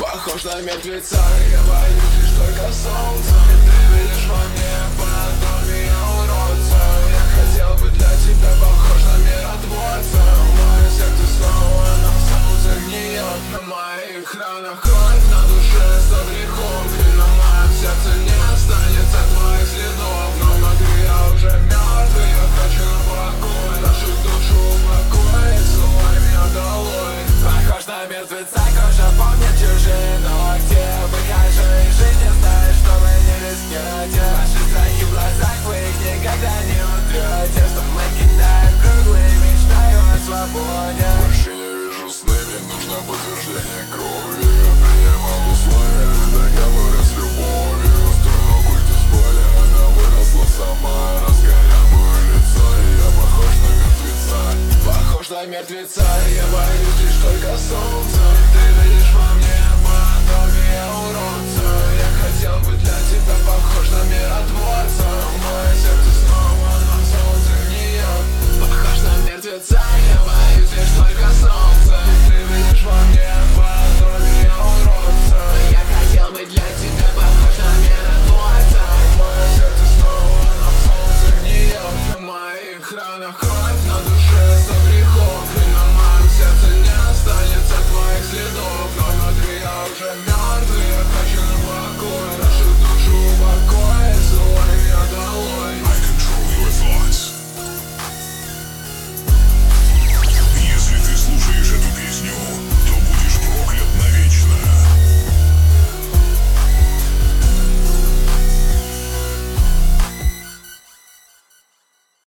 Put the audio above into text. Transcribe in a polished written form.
Похож на мертвеца, я боюсь лишь только солнца. И ты видишь во мне подобие уродца. Я хотел быть для тебя похож на миротворца. Мое сердце снова на солнце гниет. На моих ранах кровь, на душе 100 грехов. И на моем сердце не останется твоих следов. Но внутри я уже мертвый, я хочу на покой. Нашу душу упокоить, слой меня долой. Похож на мертвеца, кожа помнит чужие ногти. Выхожу из жизни, знаю, что вы не рискнете. Ваши страхи в глазах, вы их никогда не утрете. Что мы кидаем круглые, мечтаю о свободе. Больше не вижу сны, мне нужно подтверждение крови. Я принимал условия, договоры с любовью. Устроил культ из боли, она выросла сама. Раскорябываю лицо, и я похож на мертвеца. Похож на мертвеца, я боюсь лишь только